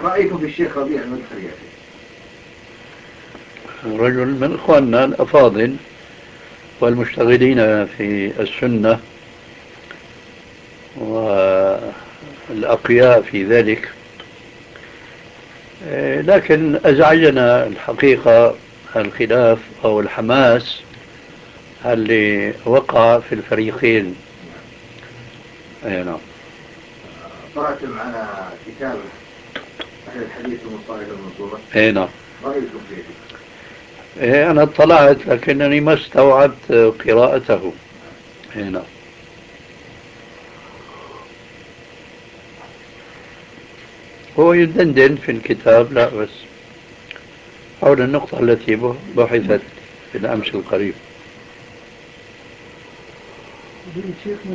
رأيكم في الشيخ ربيع المدخلي؟ رجل من إخواننا الأفاضل والمشتغلين في السنة والأقياء في ذلك، لكن أزعجنا الحقيقة الخلاف أو الحماس اللي وقع في الفريقين. أي نعم. قرأت معنا كتاب أهل الحديث المصطلح المنصورة. أي نعم. رأيكم فيه؟ أنا اطلعت لكنني ما استوعبت قراءته. أي نعم. هو يدندن في الكتاب لا بس حول النقطة التي بحثت في الأمس القريب.